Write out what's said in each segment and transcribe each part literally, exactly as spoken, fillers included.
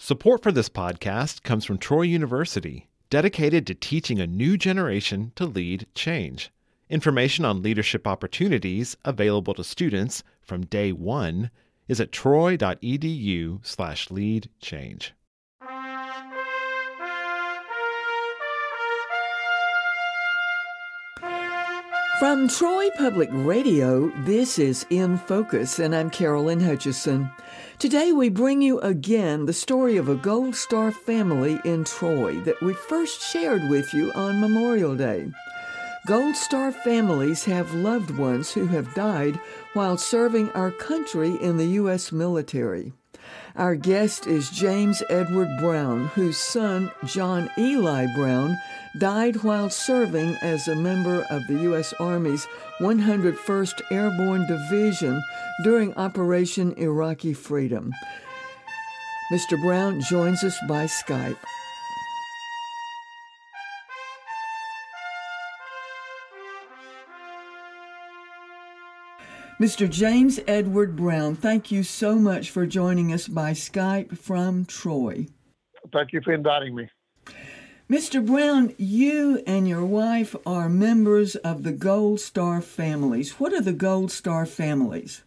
Support for this podcast comes from Troy University, dedicated to teaching a new generation to lead change. Information on leadership opportunities available to students from day one is at troy.edu slash lead change. From Troy Public Radio, this is In Focus, and I'm Carolyn Hutchison. Today we bring you again the story of a Gold Star family in Troy that we first shared with you on Memorial Day. Gold Star families have loved ones who have died while serving our country in the U S military. Our guest is James Edward Brown, whose son, John Eli Brown, died while serving as a member of the U S Army's one hundred first Airborne Division during Operation Iraqi Freedom. Mister Brown joins us by Skype. Mister James Edward Brown, thank you so much for joining us by Skype from Troy. Thank you for inviting me. Mister Brown, you and your wife are members of the Gold Star families. What are the Gold Star families?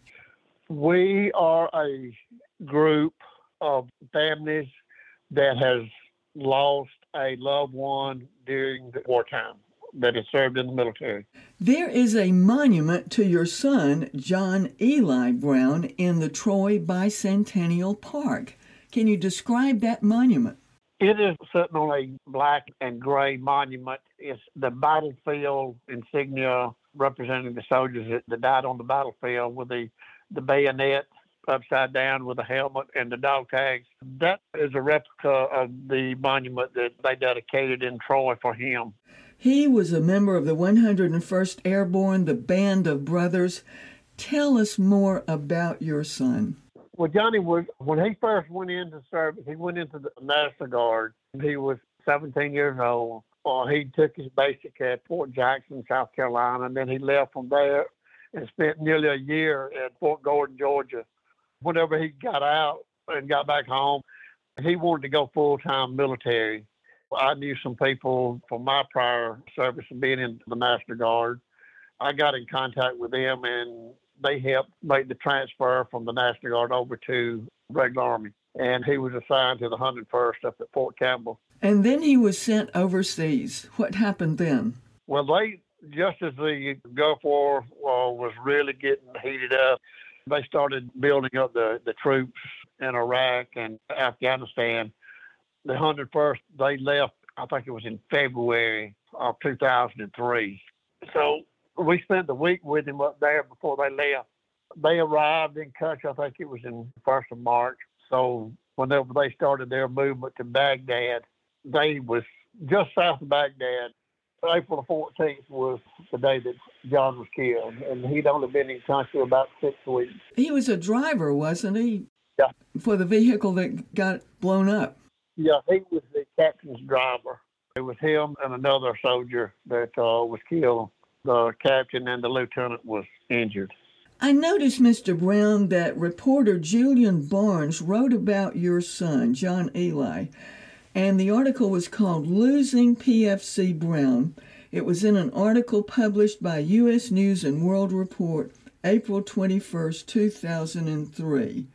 We are a group of families that has lost a loved one during the wartime that has served in the military. There is a monument to your son, John Eli Brown, in the Troy Bicentennial Park. Can you describe that monument? It is sitting on a black and gray monument. It's the battlefield insignia representing the soldiers that, that died on the battlefield with the, the bayonet upside down with the helmet and the dog tags. That is a replica of the monument that they dedicated in Troy for him. He was a member of the one hundred first Airborne, the Band of Brothers. Tell us more about your son. Well, Johnny was, when he first went into service, he went into the National Guard. He was seventeen years old. Uh, he took his basic at Fort Jackson, South Carolina, and then he left from there and spent nearly a year at Fort Gordon, Georgia. Whenever he got out and got back home, he wanted to go full-time military. I knew some people from my prior service and being in the National Guard. I got in contact with them, and they helped make the transfer from the National Guard over to regular Army. And he was assigned to the one hundred first up at Fort Campbell. And then he was sent overseas. What happened then? Well, they, just as the Gulf War uh, was really getting heated up, they started building up the, the troops in Iraq and Afghanistan. The one hundred first, they left, I think it was in February of two thousand three. So we spent the week with him up there before they left. They arrived in country, I think it was in the first of March. So whenever they started their movement to Baghdad, they was just south of Baghdad. April the fourteenth was the day that John was killed, and he'd only been in country about six weeks. He was a driver, wasn't he? Yeah. For the vehicle that got blown up. Yeah, he was the captain's driver. It was him and another soldier that uh, was killed. The captain and the lieutenant was injured. I noticed, Mister Brown, that reporter Julian Barnes wrote about your son, John Eli, and the article was called Losing P F C Brown. It was in an article published by U S News and World Report, April twenty-first, two thousand three.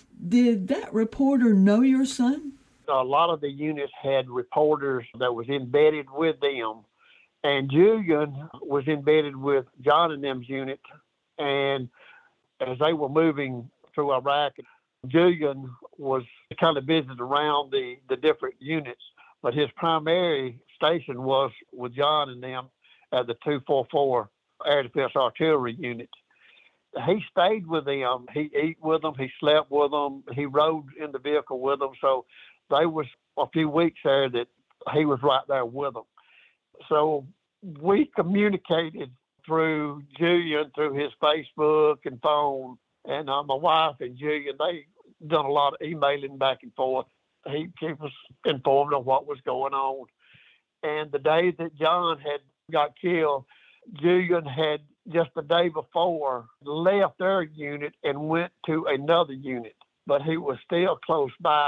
Did that reporter know your son? A lot of the units had reporters that was embedded with them, and Julian was embedded with John and them's unit. And as they were moving through Iraq, Julian was kind of visited around the, the different units, but his primary station was with John and them at the two forty-four Air Defense Artillery Unit. He stayed with them. He ate with them. He slept with them. He rode in the vehicle with them. So they was a few weeks there that he was right there with them. So we communicated through Julian, through his Facebook and phone. And uh, my wife and Julian, they done a lot of emailing back and forth. He'd keep us informed on what was going on. And the day that John had got killed, Julian had just the day before left their unit and went to another unit. But he was still close by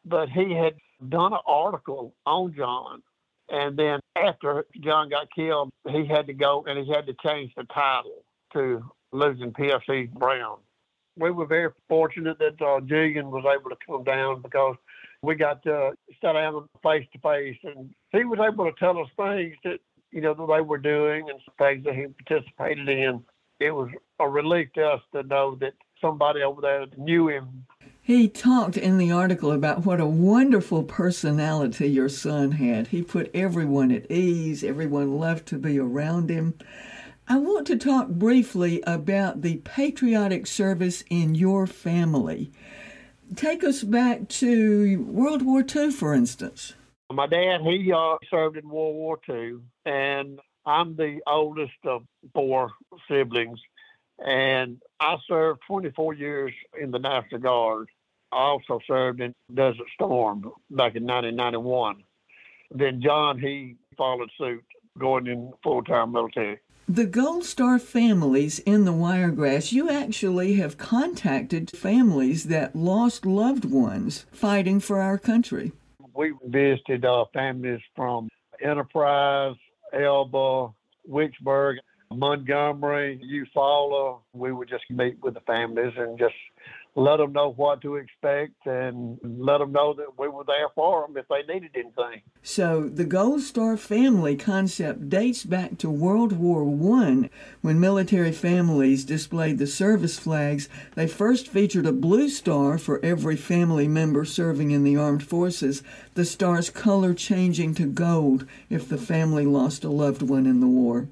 but he had done an article on John. And then after John got killed, he had to go and he had to change the title to Losing P F C Brown. We were very fortunate that uh, Julian was able to come down because we got to sit down face to face, and he was able to tell us things that, you know, that they were doing and things that he participated in. It was a relief to us to know that somebody over there knew him. He talked in the article about what a wonderful personality your son had. He put everyone at ease. Everyone loved to be around him. I want to talk briefly about the patriotic service in your family. Take us back to World War Two, for instance. My dad, he uh, served in World War Two, and I'm the oldest of four siblings. And I served twenty-four years in the National Guard. I also served in Desert Storm back in nineteen ninety-one. Then John, he followed suit, going in full-time military. The Gold Star families in the Wiregrass, you actually have contacted families that lost loved ones fighting for our country. We visited uh, families from Enterprise, Elba, Wicksburg, Montgomery, Eufaula. We would just meet with the families and just let them know what to expect and let them know that we were there for them if they needed anything. So the Gold Star family concept dates back to World War One, when military families displayed the service flags. They first featured a blue star for every family member serving in the armed forces, the star's color changing to gold if the family lost a loved one in the war.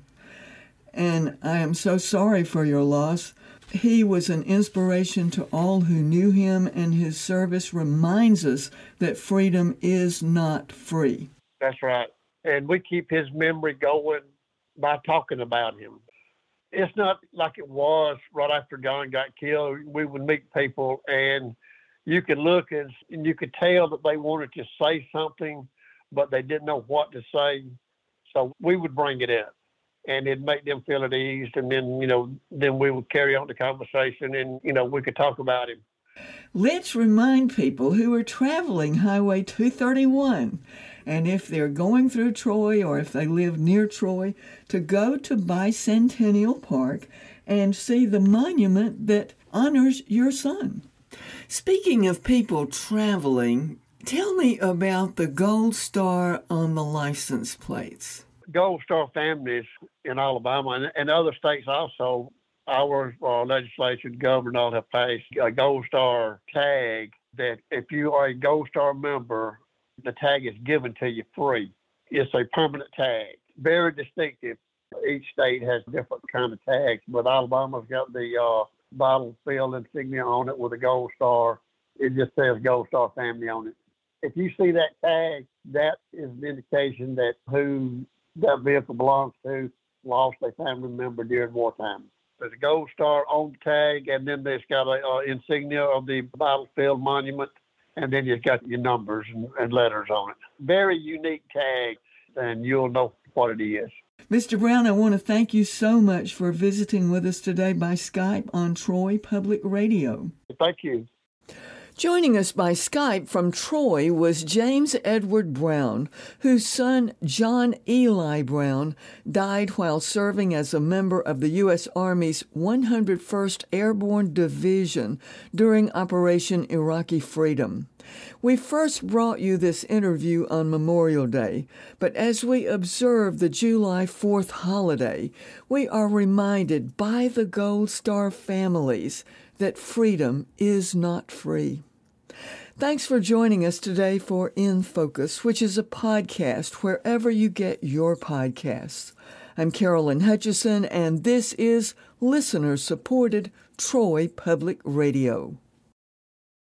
And I am so sorry for your loss. He was an inspiration to all who knew him, and his service reminds us that freedom is not free. That's right. And we keep his memory going by talking about him. It's not like it was right after John got killed. We would meet people, and you could look and, and you could tell that they wanted to say something, but they didn't know what to say. So we would bring it up, and it'd make them feel at ease. And then, you know, then we would carry on the conversation, and, you know, we could talk about him. Let's remind people who are traveling Highway two thirty-one, and if they're going through Troy or if they live near Troy, to go to Bicentennial Park and see the monument that honors your son. Speaking of people traveling, tell me about the Gold Star on the license plates. Gold Star families in Alabama and, and other states also, our uh, legislation, governor, all have passed a Gold Star tag that if you are a Gold Star member, the tag is given to you free. It's a permanent tag, very distinctive. Each state has different kind of tags, but Alabama's got the uh, battlefield insignia on it with a Gold Star. It just says Gold Star family on it. If you see that tag, that is an indication that who that vehicle belongs to lost a family member during wartime. There's a Gold Star on the tag, and then there's got a uh, insignia of the battlefield monument, and then you've got your numbers and, and letters on it. Very unique tag, and you'll know what it is. Mister Brown, I want to thank you so much for visiting with us today by Skype on Troy Public Radio. Thank you. Joining us by Skype from Troy was James Edward Brown, whose son, John Eli Brown, died while serving as a member of the U S Army's one hundred first Airborne Division during Operation Iraqi Freedom. We first brought you this interview on Memorial Day, but as we observe the July fourth holiday, we are reminded by the Gold Star families that freedom is not free. Thanks for joining us today for In Focus, which is a podcast wherever you get your podcasts. I'm Carolyn Hutchison, and this is listener-supported Troy Public Radio.